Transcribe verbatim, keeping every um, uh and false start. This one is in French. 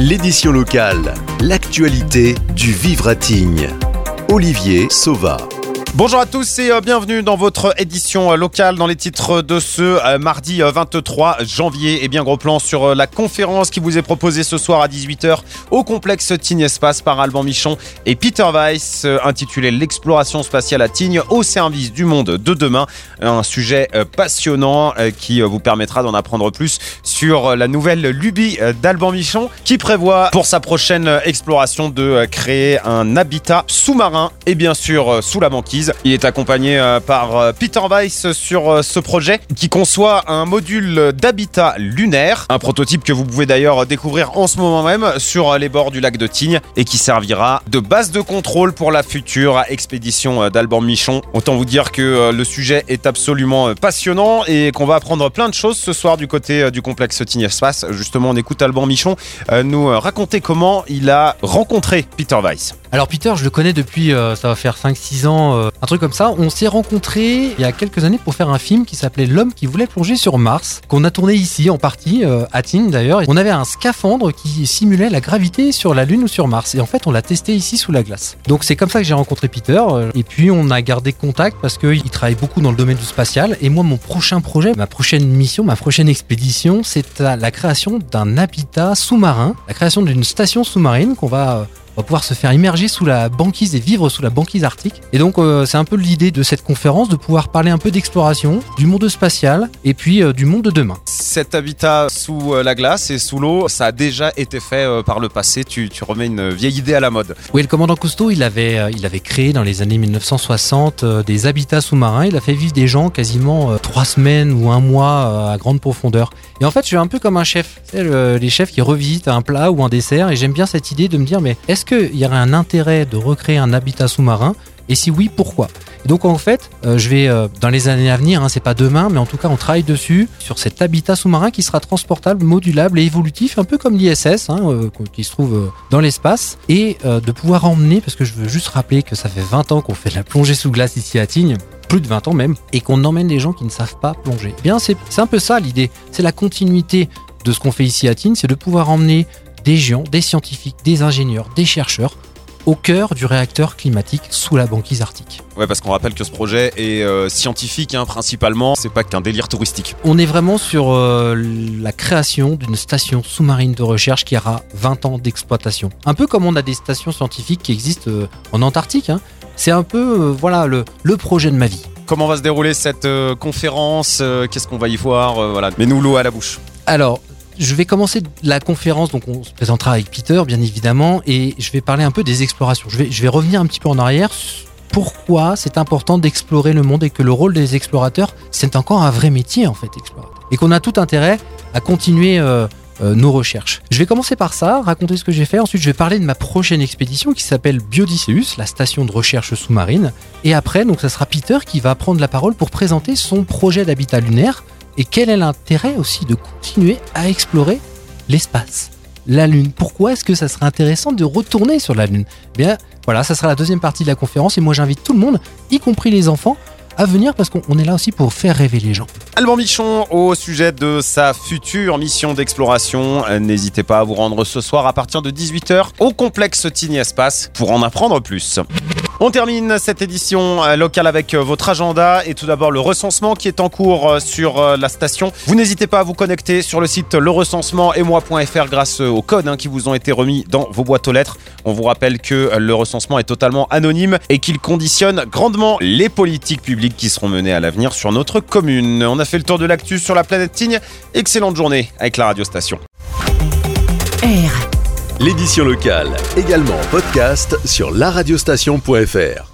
L'édition locale, l'actualité du Vivre à Tignes. Olivier Sauva. Bonjour à tous et bienvenue dans votre édition locale. Dans les titres de ce mardi vingt-trois janvier, et bien gros plan sur la conférence qui vous est proposée ce soir à dix-huit heures au complexe Tignes Espace par Alban Michon et Peter Weiss, intitulé l'exploration spatiale à Tignes au service du monde de demain. Un sujet passionnant qui vous permettra d'en apprendre plus sur la nouvelle lubie d'Alban Michon qui prévoit pour sa prochaine exploration de créer un habitat sous-marin et bien sûr sous la banquise. Il est accompagné par Peter Weiss sur ce projet qui conçoit un module d'habitat lunaire, un prototype que vous pouvez d'ailleurs découvrir en ce moment même sur les bords du lac de Tignes et qui servira de base de contrôle pour la future expédition d'Alban Michon. Autant vous dire que le sujet est absolument passionnant et qu'on va apprendre plein de choses ce soir du côté du complexe Tignes Espace. Justement, on écoute Alban Michon nous raconter comment il a rencontré Peter Weiss. Alors Peter, je le connais depuis, euh, ça va faire cinq six ans, euh, un truc comme ça. On s'est rencontrés il y a quelques années pour faire un film qui s'appelait L'homme qui voulait plonger sur Mars, qu'on a tourné ici en partie, euh, à Tignes d'ailleurs. On avait un scaphandre qui simulait la gravité sur la Lune ou sur Mars. Et en fait, on l'a testé ici sous la glace. Donc c'est comme ça que j'ai rencontré Peter. Euh, et puis on a gardé contact parce qu'il travaille beaucoup dans le domaine du spatial. Et moi, mon prochain projet, ma prochaine mission, ma prochaine expédition, c'est la création d'un habitat sous-marin, la création d'une station sous-marine qu'on va... Euh, On va pouvoir se faire immerger sous la banquise et vivre sous la banquise arctique. Et donc euh, c'est un peu l'idée de cette conférence, de pouvoir parler un peu d'exploration, du monde spatial et puis euh, du monde de demain. Cet habitat sous la glace et sous l'eau, ça a déjà été fait euh, par le passé. Tu, tu remets une vieille idée à la mode. Oui, le commandant Cousteau, il avait, euh, il avait créé dans les années mille neuf cent soixante euh, des habitats sous-marins. Il a fait vivre des gens quasiment euh, trois semaines ou un mois euh, à grande profondeur. Et en fait, je suis un peu comme un chef. Tu sais, le, les chefs qui revisitent un plat ou un dessert. Et j'aime bien cette idée de me dire, mais est-ce qu'il y aurait un intérêt de recréer un habitat sous-marin ? Et si oui, pourquoi ? Et donc en fait, euh, je vais euh, dans les années à venir, hein, c'est pas demain, mais en tout cas on travaille dessus, sur cet habitat sous-marin qui sera transportable, modulable et évolutif, un peu comme l'I S S, hein, euh, qui se trouve euh, dans l'espace, et euh, de pouvoir emmener, parce que je veux juste rappeler que ça fait vingt ans qu'on fait de la plongée sous glace ici à Tignes, plus de vingt ans même, et qu'on emmène les gens qui ne savent pas plonger. Eh bien c'est, c'est un peu ça l'idée, c'est la continuité de ce qu'on fait ici à Tignes, c'est de pouvoir emmener des gens, des scientifiques, des ingénieurs, des chercheurs, au cœur du réacteur climatique sous la banquise arctique. Ouais, parce qu'on rappelle que ce projet est euh, scientifique, hein, principalement, c'est pas qu'un délire touristique. On est vraiment sur euh, la création d'une station sous-marine de recherche qui aura vingt ans d'exploitation. Un peu comme on a des stations scientifiques qui existent euh, en Antarctique, hein. C'est un peu euh, voilà, le, le projet de ma vie. Comment va se dérouler cette euh, conférence euh, Qu'est-ce qu'on va y voir euh, voilà. Mets-nous l'eau à la bouche. Alors, je vais commencer la conférence, donc on se présentera avec Peter bien évidemment, et je vais parler un peu des explorations. Je vais, je vais revenir un petit peu en arrière. Pourquoi c'est important d'explorer le monde et que le rôle des explorateurs, c'est encore un vrai métier en fait, explorateur. Et qu'on a tout intérêt à continuer euh, euh, nos recherches. Je vais commencer par ça, raconter ce que j'ai fait. Ensuite, je vais parler de ma prochaine expédition qui s'appelle Biodysseus, la station de recherche sous-marine. Et après, donc ça sera Peter qui va prendre la parole pour présenter son projet d'habitat lunaire. Et quel est l'intérêt aussi de continuer à explorer l'espace, la Lune ? Pourquoi est-ce que ça serait intéressant de retourner sur la Lune ? Eh bien, voilà, ça sera la deuxième partie de la conférence et moi j'invite tout le monde, y compris les enfants, à venir parce qu'on est là aussi pour faire rêver les gens. Alban Michon au sujet de sa future mission d'exploration. N'hésitez pas à vous rendre ce soir à partir de dix-huit heures au complexe Tignes Espace pour en apprendre plus. On termine cette édition locale avec votre agenda et tout d'abord le recensement qui est en cours sur la station. Vous n'hésitez pas à vous connecter sur le site le recensement et moi point f r grâce aux codes hein, qui vous ont été remis dans vos boîtes aux lettres. On vous rappelle que le recensement est totalement anonyme et qu'il conditionne grandement les politiques publiques qui seront menées à l'avenir sur notre commune. On a fait le tour de l'actu sur la planète Tignes. Excellente journée avec la radio station. R. L'édition locale, également en podcast sur la radiostation point f r.